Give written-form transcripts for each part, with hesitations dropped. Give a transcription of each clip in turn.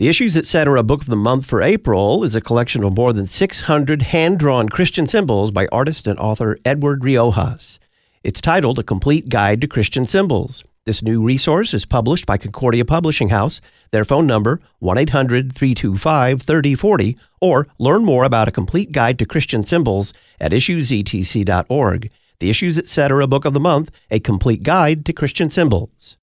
The Issues Etc. Book of the Month for April is a collection of more than 600 hand-drawn Christian symbols by artist and author Edward Riojas. It's titled A Complete Guide to Christian Symbols. This new resource is published by Concordia Publishing House. Their phone number, 1-800-325-3040, or learn more about a complete guide to Christian symbols at issuesetc.org. The Issues Etc. Book of the Month, A Complete Guide to Christian Symbols.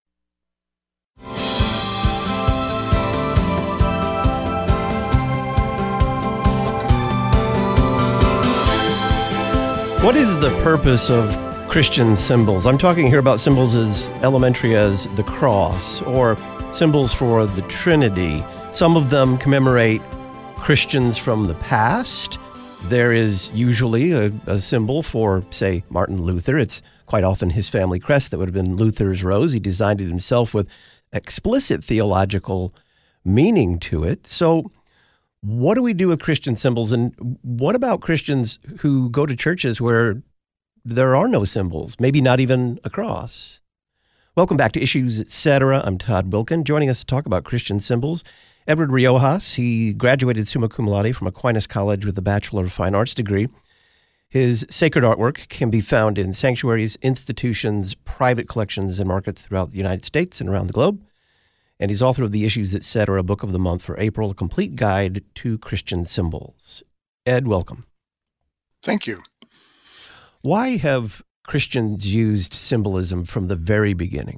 What is the purpose of Christian symbols? I'm talking here about symbols as elementary as the cross or symbols for the Trinity. Some of them commemorate Christians from the past. There is usually a symbol for, say, Martin Luther. It's quite often his family crest that would have been Luther's rose. He designed it himself with explicit theological meaning to it. So what do we do with Christian symbols, and what about Christians who go to churches where there are no symbols, maybe not even a cross? Welcome back to Issues Etc. I'm Todd Wilkin. Joining us to talk about Christian symbols, Edward Riojas. He graduated summa cum laude from Aquinas College with a Bachelor of Fine Arts degree. His sacred artwork can be found in sanctuaries, institutions, private collections, and markets throughout the United States and around the globe. And he's author of The Issues Etc. Book of the Month for April, a complete guide to Christian symbols. Ed, welcome. Thank you. Why have Christians used symbolism from the very beginning?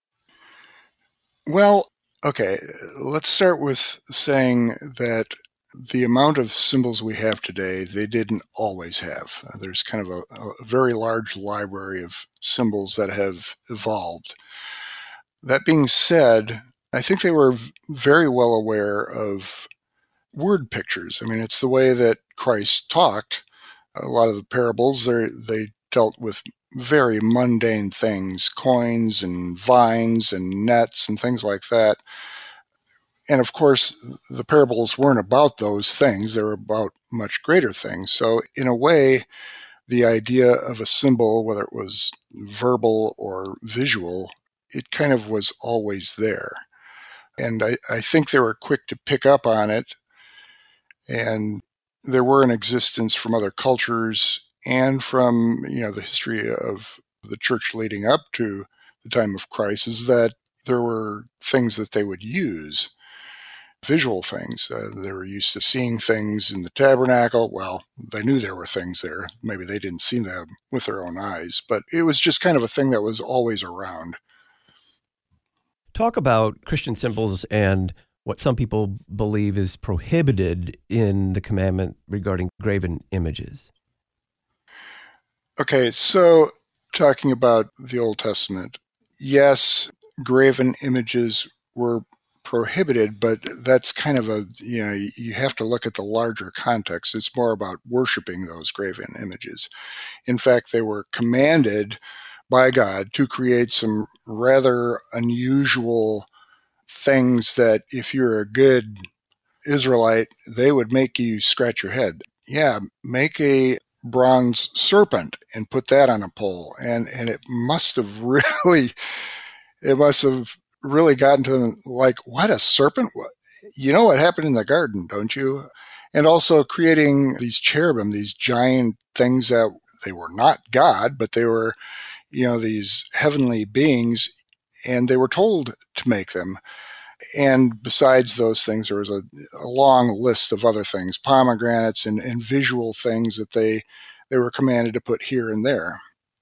Well, okay, let's start with saying that the amount of symbols we have today, they didn't always have. There's kind of a very large library of symbols that have evolved. That being said, I think they were very well aware of word pictures. I mean, it's the way that Christ talked. A lot of the parables, they dealt with very mundane things, coins and vines and nets and things like that. And of course, the parables weren't about those things. They were about much greater things. So in a way, the idea of a symbol, whether it was verbal or visual, it kind of was always there. And I think they were quick to pick up on it. And there were in existence from other cultures and from, the history of the church leading up to the time of Christ, is that there were things that they would use, visual things. They were used to seeing things in the tabernacle. Well, they knew there were things there. Maybe they didn't see them with their own eyes, but it was just kind of a thing that was always around. Talk about Christian symbols and what some people believe is prohibited in the commandment regarding graven images. Okay, so talking about the Old Testament, yes, graven images were prohibited, but that's kind of you have to look at the larger context. It's more about worshiping those graven images. In fact, they were commanded by God to create some rather unusual things that if you're a good Israelite, they would make you scratch your head. Yeah, make a bronze serpent and put that on a pole. And it must have really gotten to them like, what, a serpent? You know what happened in the garden, don't you? And also creating these cherubim, these giant things that they were not God, but they were these heavenly beings, and they were told to make them. And besides those things, there was a long list of other things, pomegranates and visual things that they were commanded to put here and there.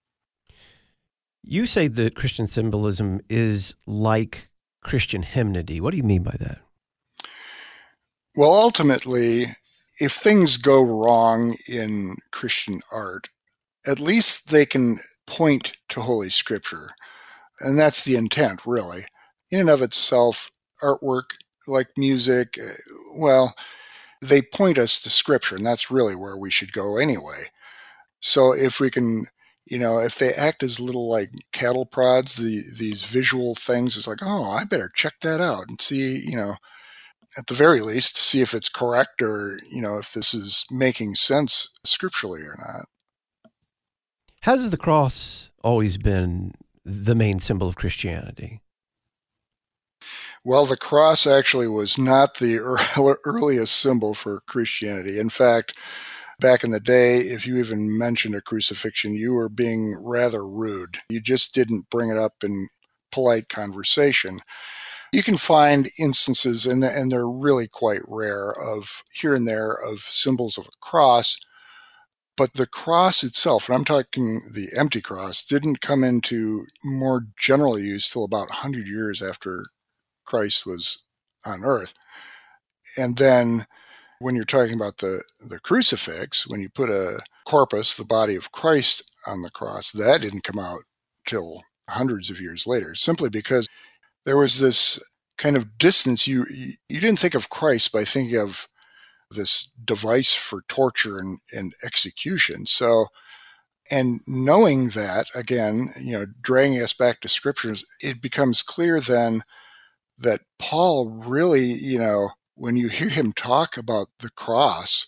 You say that Christian symbolism is like Christian hymnody. What do you mean by that? Well, ultimately, if things go wrong in Christian art, at least they can point to Holy Scripture. And that's the intent, really. In and of itself, artwork, like music, well, they point us to Scripture, and that's really where we should go anyway. So if we can, if they act as little like cattle prods, these visual things, it's like, oh, I better check that out and see, at the very least, see if it's correct or, if this is making sense scripturally or not. Has the cross always been the main symbol of Christianity? Well, the cross actually was not the earliest symbol for Christianity. In fact, back in the day, if you even mentioned a crucifixion, you were being rather rude. You just didn't bring it up in polite conversation. You can find instances, and they're really quite rare, of here and there of symbols of a cross, but the cross itself, and I'm talking the empty cross, didn't come into more general use till about 100 years after Christ was on earth. And then when you're talking about the crucifix, when you put a corpus, the body of Christ, on the cross, that didn't come out till hundreds of years later, simply because there was this kind of distance. You didn't think of Christ by thinking of this device for torture and execution. So, and knowing that, again, dragging us back to scriptures, it becomes clear then that Paul really, when you hear him talk about the cross,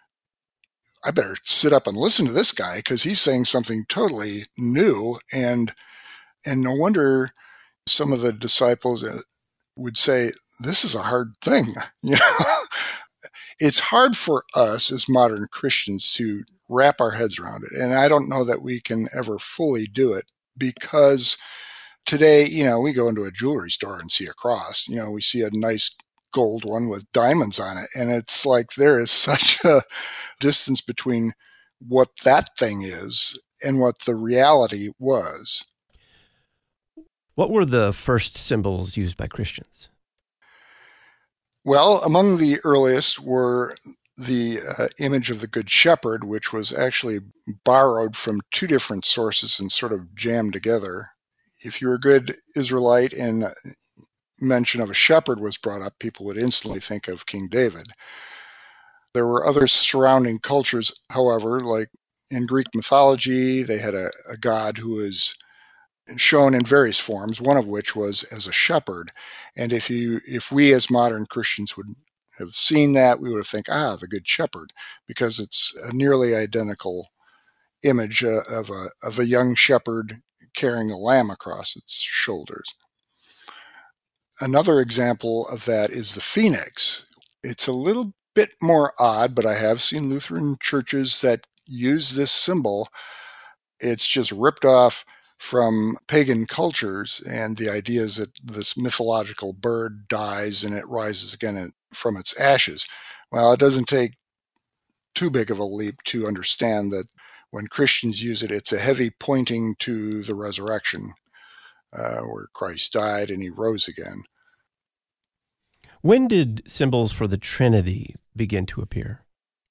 I better sit up and listen to this guy because he's saying something totally new. And no wonder some of the disciples would say, this is a hard thing. It's hard for us as modern Christians to wrap our heads around it. And I don't know that we can ever fully do it because today, we go into a jewelry store and see a cross. We see a nice gold one with diamonds on it. And it's like there is such a distance between what that thing is and what the reality was. What were the first symbols used by Christians? Well, among the earliest were the image of the Good Shepherd, which was actually borrowed from two different sources and sort of jammed together. If you're a good Israelite and mention of a shepherd was brought up, people would instantly think of King David. There were other surrounding cultures, however, like in Greek mythology, they had a god who was shown in various forms, one of which was as a shepherd. And if we as modern Christians would have seen that, we would have think, the Good Shepherd, because it's a nearly identical image of a young shepherd carrying a lamb across its shoulders. Another example of that is the phoenix. It's a little bit more odd, but I have seen Lutheran churches that use this symbol. It's just ripped off from pagan cultures, and the idea is that this mythological bird dies and it rises again from its ashes. Well, it doesn't take too big of a leap to understand that when Christians use it, it's a heavy pointing to the resurrection, where Christ died and he rose again. When did symbols for the Trinity begin to appear?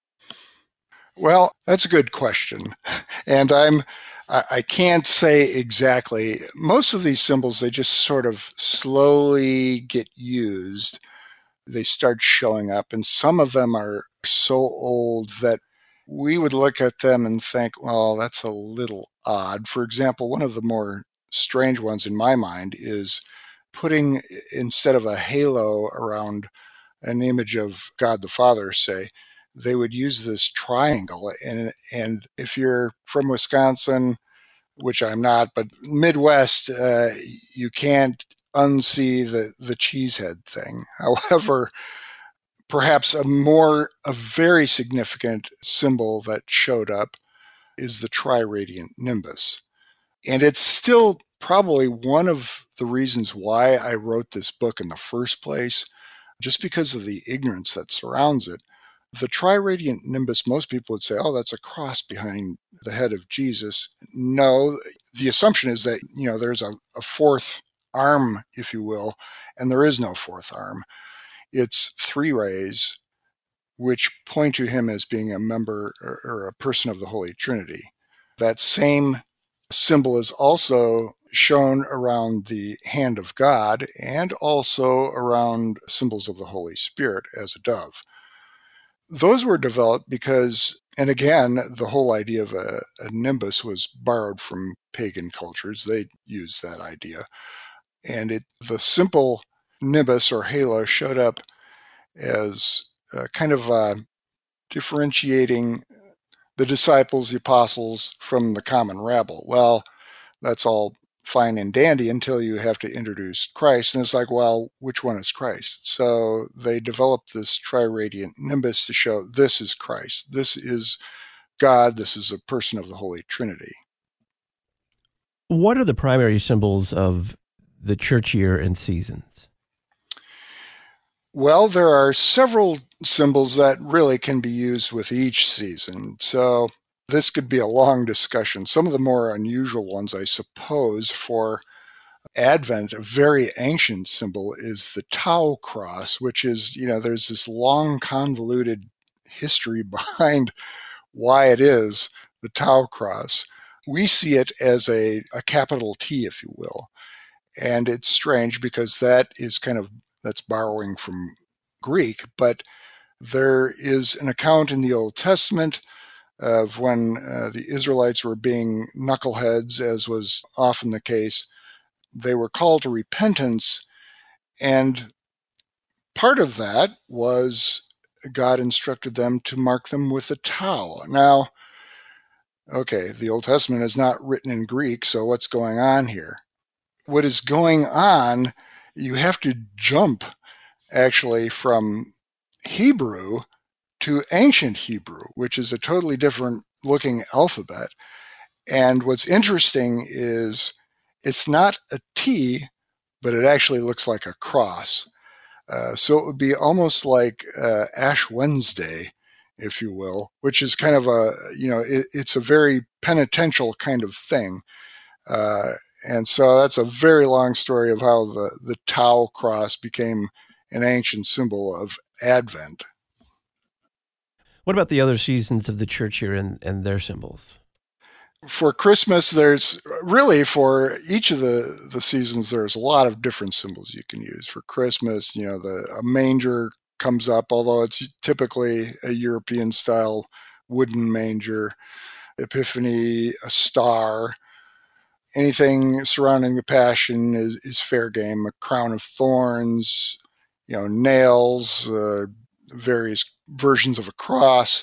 Well, that's a good question. And I can't say exactly. Most of these symbols, they just sort of slowly get used. They start showing up, and some of them are so old that we would look at them and think, well, that's a little odd. For example, one of the more strange ones in my mind is putting, instead of a halo around an image of God the Father, say, they would use this triangle. And if you're from Wisconsin, which I'm not, but Midwest, you can't unsee the cheesehead thing. However, perhaps a very significant symbol that showed up is the triradiant nimbus. And it's still probably one of the reasons why I wrote this book in the first place, just because of the ignorance that surrounds it. The triradiant nimbus, most people would say, oh, that's a cross behind the head of Jesus. No, the assumption is that, there's a fourth arm, if you will, and there is no fourth arm. It's three rays, which point to him as being a member or a person of the Holy Trinity. That same symbol is also shown around the hand of God and also around symbols of the Holy Spirit as a dove. Those were developed because, and again, the whole idea of a nimbus was borrowed from pagan cultures. They used that idea. And the simple nimbus or halo showed up as kind of differentiating the disciples, the apostles, from the common rabble. Well, that's all fine and dandy until you have to introduce Christ. And it's like, well, which one is Christ? So they developed this triradiant nimbus to show this is Christ. This is God. This is a person of the Holy Trinity. What are the primary symbols of the church year and seasons? Well, there are several symbols that really can be used with each season. So this could be a long discussion. Some of the more unusual ones, I suppose, for Advent, a very ancient symbol is the Tau cross, which is, there's this long convoluted history behind why it is the Tau cross. We see it as a capital T, if you will. And it's strange because that's borrowing from Greek, but there is an account in the Old Testament of when the Israelites were being knuckleheads, as was often the case. They were called to repentance, and part of that was God instructed them to mark them with a tau. Now, okay, the Old Testament is not written in Greek, so what's going on here? What is going on, you have to jump actually from Hebrew to ancient Hebrew, which is a totally different looking alphabet. And what's interesting is it's not a T, but it actually looks like a cross. So it would be almost like Ash Wednesday, if you will, which is kind of it's a very penitential kind of thing. And so that's a very long story of how the Tau cross became an ancient symbol of Advent. What about the other seasons of the church year and their symbols? For Christmas, there's really, for each of the seasons, there's a lot of different symbols you can use. For Christmas, a manger comes up, although it's typically a European-style wooden manger. Epiphany, a star. Anything surrounding the Passion is fair game. A crown of thorns, nails, various versions of a cross.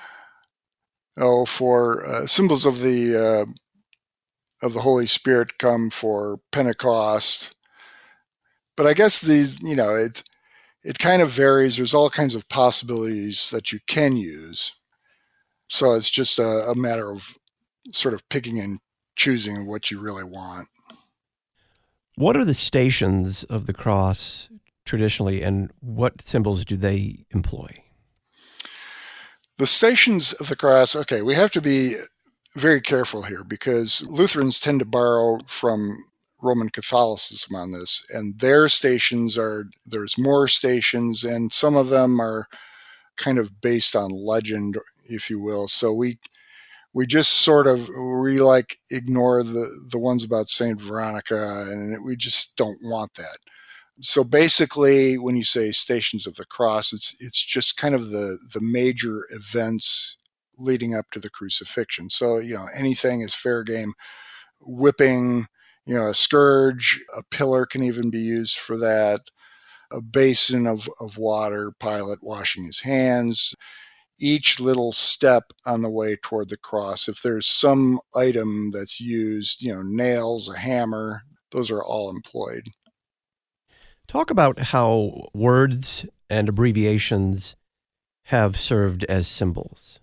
For symbols of the Holy Spirit come for Pentecost. But I guess these, it kind of varies. There's all kinds of possibilities that you can use. So it's just a matter of sort of picking and choosing what you really want. What are the stations of the cross traditionally, and what symbols do they employ? The stations of the cross, okay, we have to be very careful here because Lutherans tend to borrow from Roman Catholicism on this, and their stations there's more stations, and some of them are kind of based on legend, if you will. So we just sort of, ignore the ones about St. Veronica, and we just don't want that. So basically, when you say Stations of the Cross, it's just kind of the major events leading up to the crucifixion. So, anything is fair game. Whipping, a scourge, a pillar can even be used for that, a basin of water, Pilate washing his hands, each little step on the way toward the cross. If there's some item that's used, nails, a hammer, those are all employed. Talk about how words and abbreviations have served as symbols.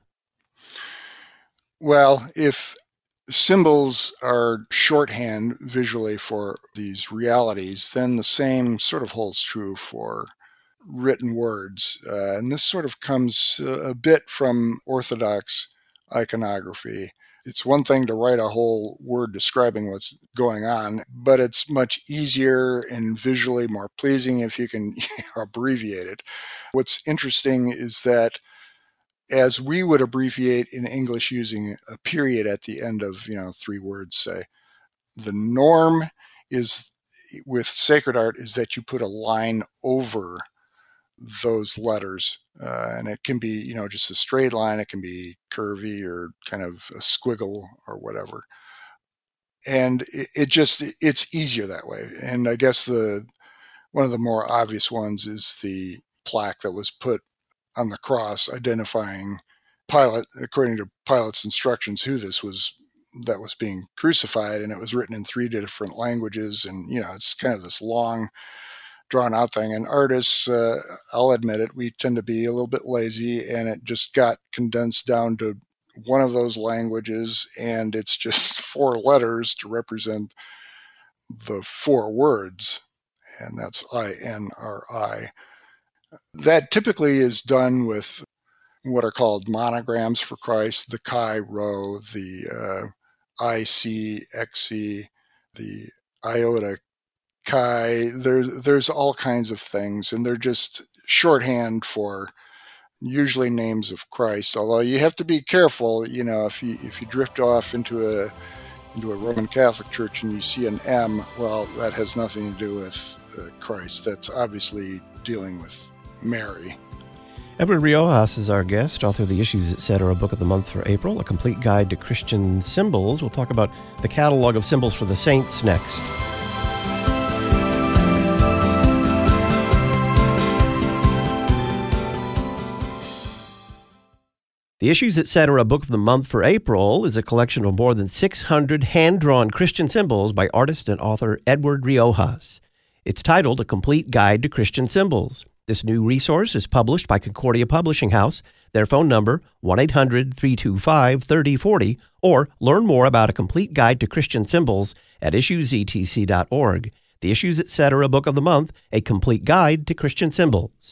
Well, if symbols are shorthand visually for these realities, then the same sort of holds true for written words. And this sort of comes a bit from Orthodox iconography. It's one thing to write a whole word describing what's going on, but it's much easier and visually more pleasing if you can abbreviate it. What's interesting is that as we would abbreviate in English using a period at the end of, 3 words, say, the norm is with sacred art is that you put a line over those letters, and it can be, just a straight line. It can be curvy or kind of a squiggle or whatever. And it's easier that way. And I guess one of the more obvious ones is the plaque that was put on the cross identifying Pilate, according to Pilate's instructions, who this was that was being crucified, and it was written in 3 different languages, and it's kind of this long drawn out thing. And artists, I'll admit it, we tend to be a little bit lazy, and it just got condensed down to one of those languages, and it's just 4 letters to represent the 4 words, and that's INRI. That typically is done with what are called monograms for Christ, the Chi Rho, the IC, XC, the Iota Chi. There's all kinds of things, and they're just shorthand for usually names of Christ. Although you have to be careful, if you drift off into a Roman Catholic church and you see an M, well, that has nothing to do with Christ. That's obviously dealing with Mary. Edward Riojas is our guest, author of the Issues, Etc. Book of the Month for April, a complete guide to Christian symbols. We'll talk about the catalog of symbols for the saints next. The Issues, Etc. Book of the Month for April is a collection of more than 600 hand-drawn Christian symbols by artist and author Edward Riojas. It's titled A Complete Guide to Christian Symbols. This new resource is published by Concordia Publishing House. Their phone number, 1-800-325-3040, or learn more about A Complete Guide to Christian Symbols at issuesetc.org. The Issues, Etc. Book of the Month, A Complete Guide to Christian Symbols.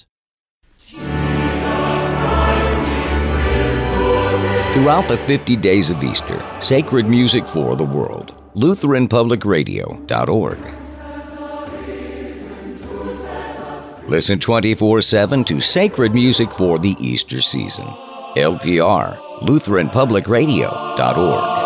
Throughout the 50 days of Easter, sacred music for the world. LutheranPublicRadio.org. Listen 24/7 to sacred music for the Easter season. LPR, LutheranPublicRadio.org.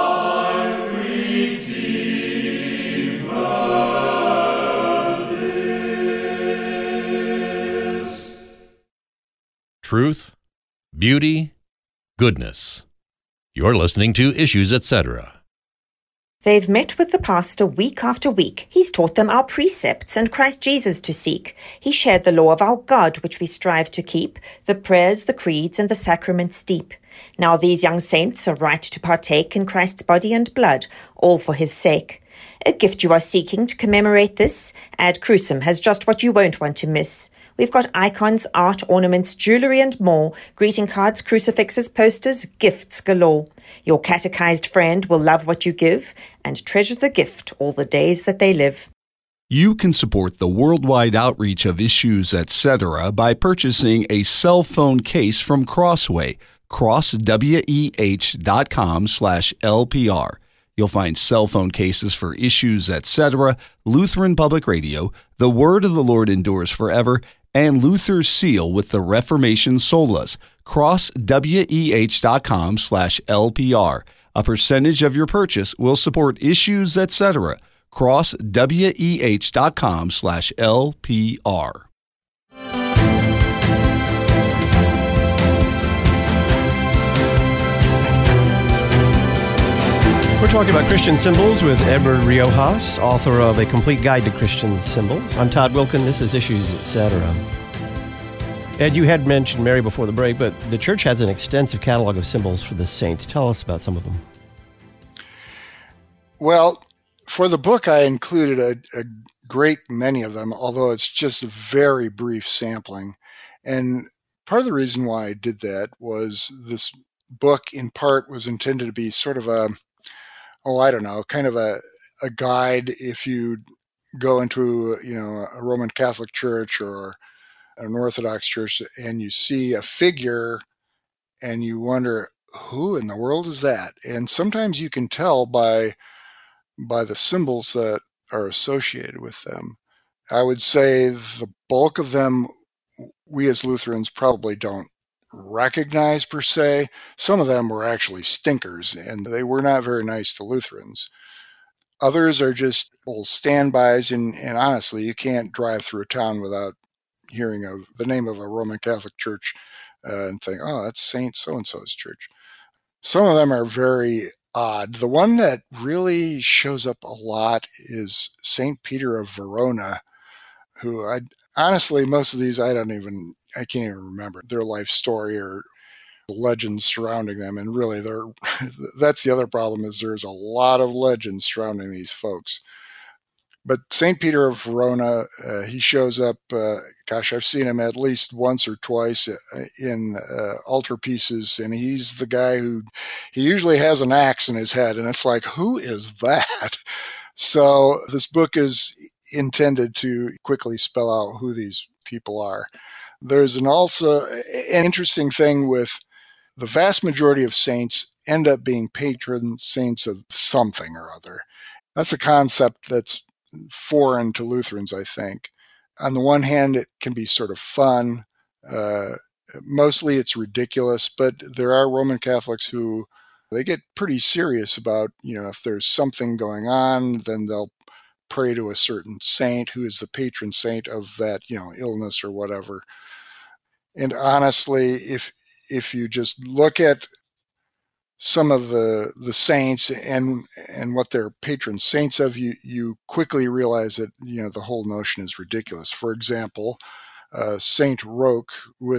Truth, beauty, goodness. You're listening to Issues, Etc. They've met with the pastor week after week. He's taught them our precepts and Christ Jesus to seek. He shared the law of our God, which we strive to keep, the prayers, the creeds, and the sacraments deep. Now these young saints are right to partake in Christ's body and blood, all for his sake. A gift you are seeking to commemorate this? Ad Crucem has just what you won't want to miss. We've got icons, art, ornaments, jewelry, and more. Greeting cards, crucifixes, posters, gifts galore. Your catechized friend will love what you give and treasure the gift all the days that they live. You can support the worldwide outreach of Issues, Etc. by purchasing a cell phone case from Crossway, crossweh.com/LPR. You'll find cell phone cases for Issues, Etc., Lutheran Public Radio, The Word of the Lord Endures Forever, and Luther's Seal with the Reformation Solas, crossweh.com/LPR. A percentage of your purchase will support Issues, Etc., crossweh.com/LPR. We're talking about Christian symbols with Edward Riojas, author of A Complete Guide to Christian Symbols. I'm Todd Wilken. This is Issues, Etc. Ed, you had mentioned Mary before the break, but the church has an extensive catalog of symbols for the saints. Tell us about some of them. Well, for the book, I included a great many of them, although it's just a very brief sampling. And part of the reason why I did that was this book, in part, was intended to be sort of kind of a guide if you go into, a Roman Catholic church or an Orthodox church and you see a figure and you wonder, who in the world is that? And sometimes you can tell by the symbols that are associated with them. I would say the bulk of them we as Lutherans probably don't recognize per se. Some of them were actually stinkers, and they were not very nice to Lutherans. Others are just little standbys, and honestly, you can't drive through a town without hearing of the name of a Roman Catholic church and think, oh, that's Saint so-and-so's church. Some of them are very odd. The one that really shows up a lot is St. Peter of Verona, who honestly, most of these I can't even remember their life story or legends surrounding them. And really, that's the other problem, is there's a lot of legends surrounding these folks. But St. Peter of Verona, he shows up, I've seen him at least once or twice in altarpieces, and he's the guy he usually has an axe in his head, and it's like, who is that? So this book is intended to quickly spell out who these people are. There's also an interesting thing with the vast majority of saints end up being patron saints of something or other. That's a concept that's foreign to Lutherans, I think. On the one hand, it can be sort of fun. Mostly it's ridiculous, but there are Roman Catholics who they get pretty serious about, if there's something going on, then they'll pray to a certain saint who is the patron saint of that, illness or whatever. And honestly, if you just look at some of the saints and what they're patron saints of, you quickly realize that, the whole notion is ridiculous. For example, Saint Roque,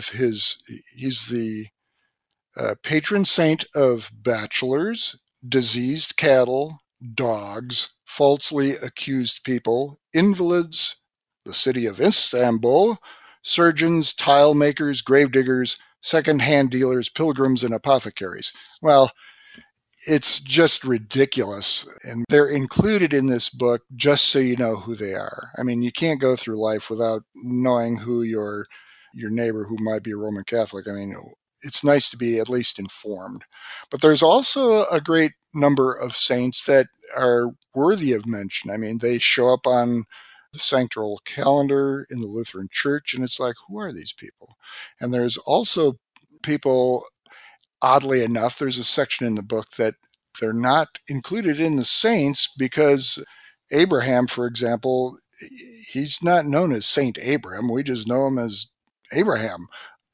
he's the patron saint of bachelors, diseased cattle, dogs, falsely accused people, invalids, the city of Istanbul, surgeons, tile makers, gravediggers, second-hand dealers, pilgrims, and apothecaries. Well, it's just ridiculous. And they're included in this book just so you know who they are. I mean, you can't go through life without knowing who your neighbor who might be a Roman Catholic. I mean, it's nice to be at least informed. But there's also a great number of saints that are worthy of mention. I mean, they show up on the sanctoral calendar in the Lutheran Church, and it's like, who are these people? And there's also people, oddly enough, there's a section in the book that they're not included in the saints because Abraham, for example, he's not known as Saint Abraham. We just know him as Abraham.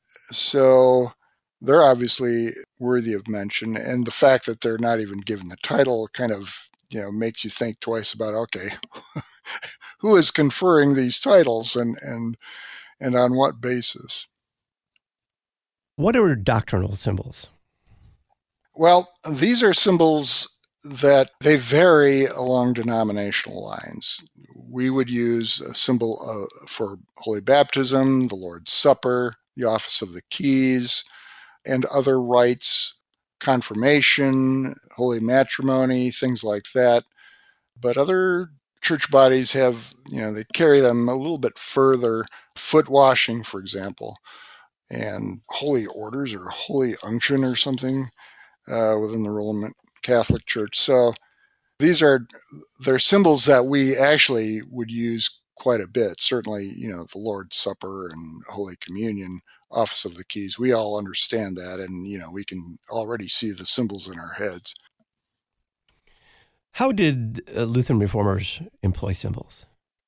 So they're obviously worthy of mention. And the fact that they're not even given the title kind of, makes you think twice about, okay, who is conferring these titles and on what basis? What are doctrinal symbols? Well, these are symbols that they vary along denominational lines. We would use a symbol for Holy Baptism, the Lord's Supper, the Office of the Keys, and other rites, confirmation, holy matrimony, things like that. But other church bodies have, they carry them a little bit further. Foot washing, for example, and holy orders or holy unction or something within the Roman Catholic Church. So they're symbols that we actually would use quite a bit. Certainly, the Lord's Supper and Holy Communion, Office of the Keys, we all understand that, and we can already see the symbols in our heads. How did Lutheran reformers employ symbols?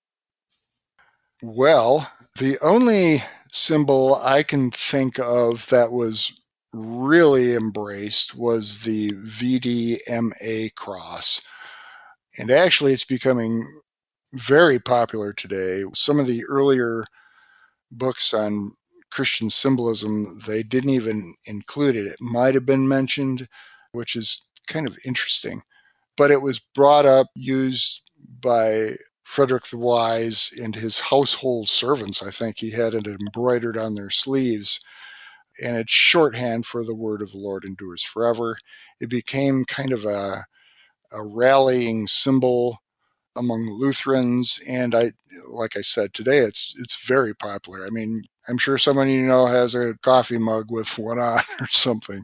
Well, the only symbol I can think of that was really embraced was the VDMA cross. And actually, it's becoming very popular today. Some of the earlier books on Christian symbolism, they didn't even include it. It might have been mentioned, which is kind of interesting. But it was brought up, used by Frederick the Wise and his household servants. I think he had it embroidered on their sleeves. And it's shorthand for the word of the Lord endures forever. It became kind of a rallying symbol among Lutherans. And like I said, today it's very popular. I mean, I'm sure someone has a coffee mug with one on or something.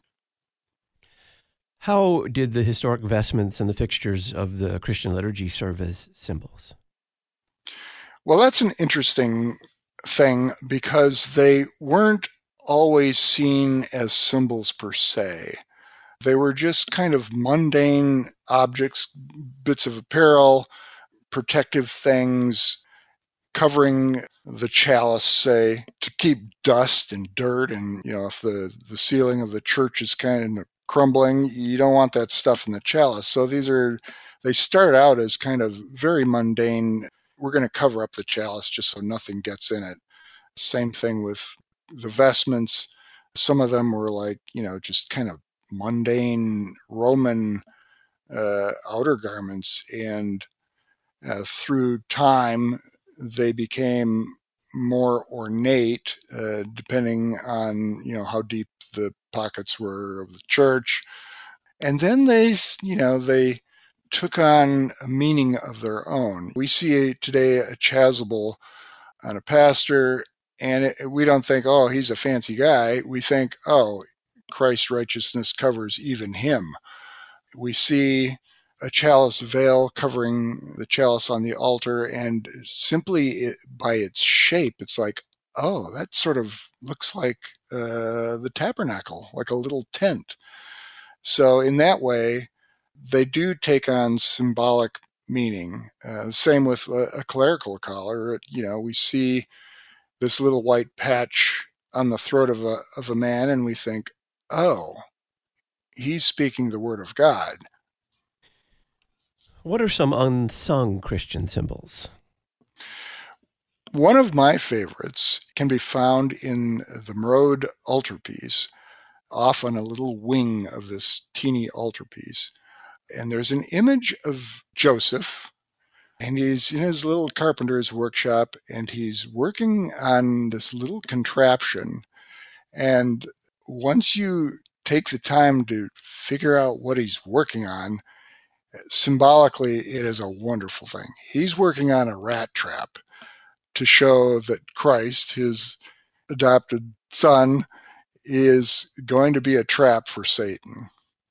How did the historic vestments and the fixtures of the Christian liturgy serve as symbols? Well, that's an interesting thing because they weren't always seen as symbols per se. They were just kind of mundane objects, bits of apparel, protective things, covering the chalice, say, to keep dust and dirt. And, if the ceiling of the church is kind of crumbling, you don't want that stuff in the chalice. So they start out as kind of very mundane. We're going to cover up the chalice just so nothing gets in it. Same thing with the vestments. Some of them were like, just kind of mundane Roman outer garments. And through time, they became more ornate, depending on, how deep the pockets were of the church. And then they took on a meaning of their own. We see today a chasuble on a pastor, and we don't think, oh, he's a fancy guy. We think, oh, Christ's righteousness covers even him. We see a chalice veil covering the chalice on the altar, and simply by its shape, it's like, oh, that sort of looks like the tabernacle, like a little tent. So in that way, they do take on symbolic meaning. Same with a clerical collar. We see this little white patch on the throat of a man, and we think, oh, he's speaking the word of God. What are some unsung Christian symbols? One of my favorites can be found in the Merode altarpiece, off on a little wing of this teeny altarpiece. And there's an image of Joseph, and he's in his little carpenter's workshop, and he's working on this little contraption. And once you take the time to figure out what he's working on, symbolically, it is a wonderful thing. He's working on a rat trap to show that Christ, his adopted son, is going to be a trap for Satan.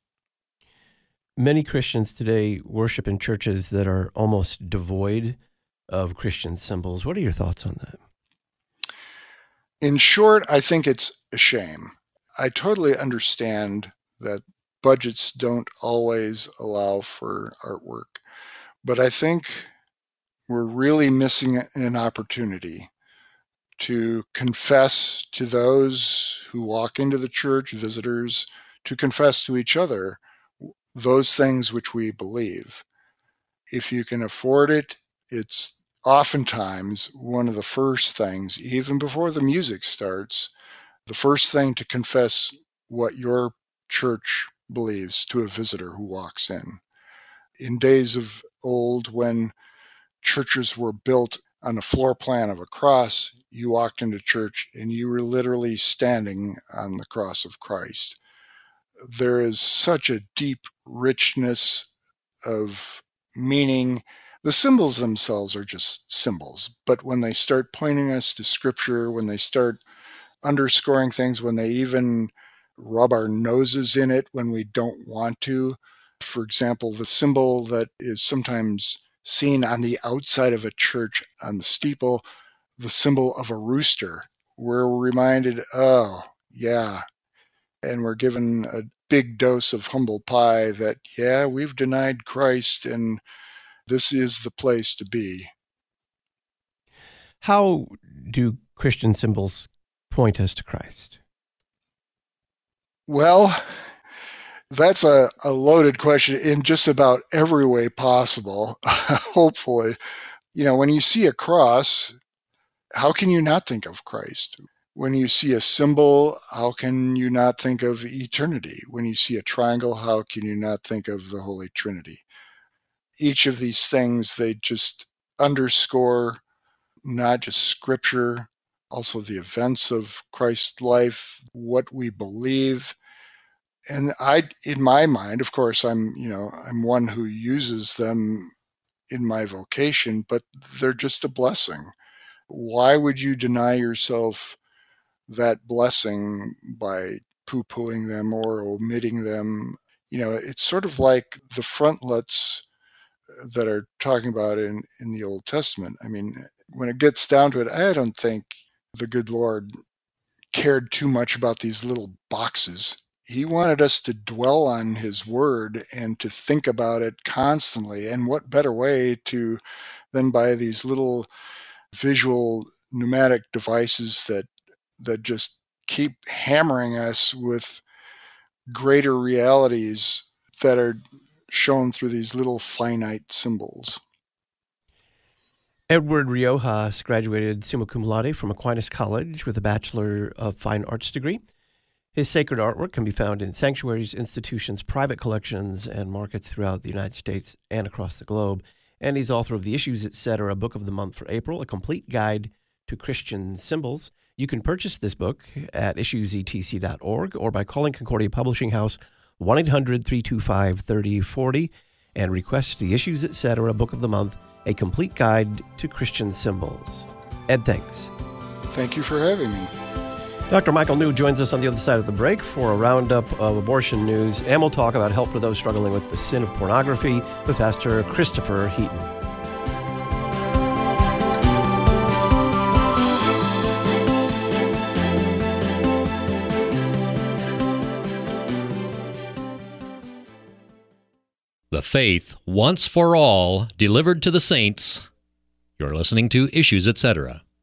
Many Christians today worship in churches that are almost devoid of Christian symbols. What are your thoughts on that? In short, I think it's a shame. I totally understand that budgets don't always allow for artwork, but I think we're really missing an opportunity to confess to those who walk into the church, visitors, to confess to each other those things which we believe. If you can afford it, it's oftentimes one of the first things, even before the music starts, the first thing to confess what your church believes to a visitor who walks in. In days of old, when churches were built on a floor plan of a cross, you walked into church and you were literally standing on the cross of Christ. There is such a deep richness of meaning. The symbols themselves are just symbols, but when they start pointing us to Scripture, when they start underscoring things, when they even rub our noses in it when we don't want to. For example, the symbol that is sometimes seen on the outside of a church on the steeple, the symbol of a rooster. We're reminded, oh, yeah, and we're given a big dose of humble pie that, yeah, we've denied Christ and this is the place to be. How do Christian symbols point us to Christ? Well, that's a loaded question in just about every way possible, hopefully. When you see a cross, how can you not think of Christ? When you see a symbol, how can you not think of eternity? When you see a triangle, how can you not think of the Holy Trinity? Each of these things, they just underscore not just Scripture, also the events of Christ's life, what we believe. And in my mind, of course, I'm one who uses them in my vocation, but they're just a blessing. Why would you deny yourself that blessing by poo-pooing them or omitting them? It's sort of like the frontlets that are talking about in the Old Testament. I mean, when it gets down to it, I don't think the good Lord cared too much about these little boxes. He wanted us to dwell on his word and to think about it constantly. And what better way than by these little visual pneumatic devices that just keep hammering us with greater realities that are shown through these little finite symbols. Edward Riojas graduated summa cum laude from Aquinas College with a Bachelor of Fine Arts degree. His sacred artwork can be found in sanctuaries, institutions, private collections, and markets throughout the United States and across the globe. And he's author of the Issues, Etc. Book of the Month for April, a complete guide to Christian symbols. You can purchase this book at issuesetc.org or by calling Concordia Publishing House 1-800-325-3040 and request the Issues, Etc. Book of the Month, a complete guide to Christian symbols. Ed, thanks. Thank you for having me. Dr. Michael New joins us on the other side of the break for a roundup of abortion news, and we'll talk about help for those struggling with the sin of pornography with Pastor Christopher Heaton. The faith once for all delivered to the saints. You're listening to Issues, Etc.